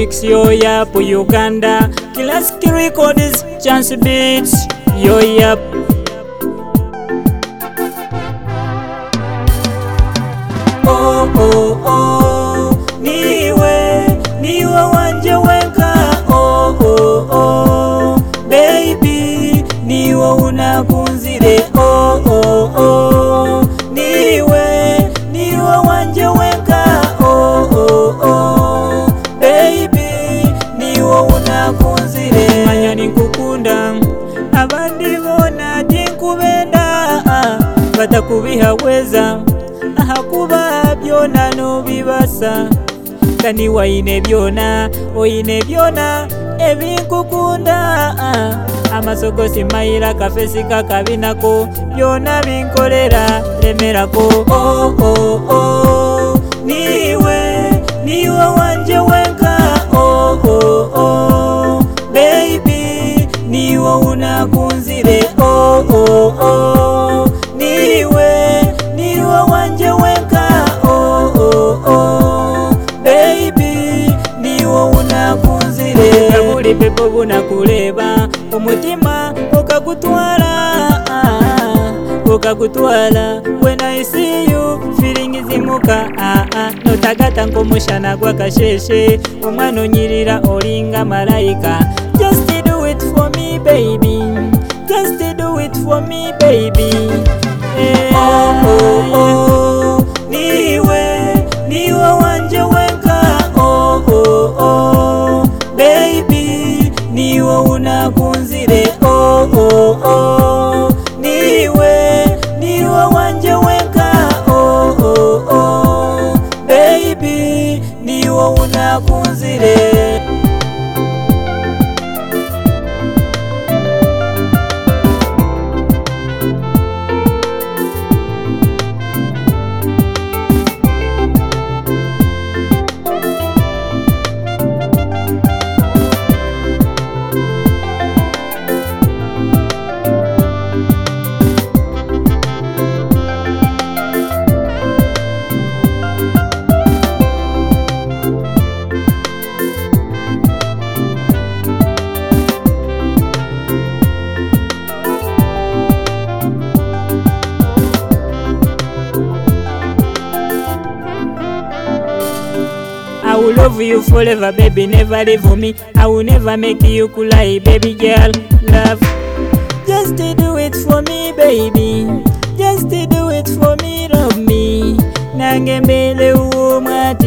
Remix yo yap Uganda, Classic Records, Chance Beats yo yap. Oh oh oh, niwe wanje wenka. Oh oh oh, baby, niwe unakunzire. Oh oh oh, niwe wanje wenka. Oh oh oh, baby, niwe unakunzire. Manya nikukunda, abandi bona tinkubenda, batakubihaweza hakuba byona no bibasa. Kani waine byona, oine byona ebinkukunda. Amasogosi mayira kafesi kakabinako, byona binkolera lemerako. Oh oh oh, niwe wanje wenka. Oh oh oh, baby, niwe unakunzire. Oh oh oh, niwe wanje wenka. Oh oh oh, baby, niwe unakunzire. Kabuli pepo bunakuleba, umutima ukakutwala. When I see you, feeling zimuka. Notagata nkomushana gwa kasheshe, omwana onyirira olinga malayika. Just do it for me baby, just do it for me baby. Oh oh oh, niwe wanje wenka. Oh oh oh, baby, niwe unakunzire. Oh oh oh, niwe wanje wenka. Oh oh oh, baby, niwe unakunzire. I will love you forever, baby, never leave me. I will never make you cry, baby girl, love. Just do it for me, baby. Just do it for me, love me. Nange mbele uo mwati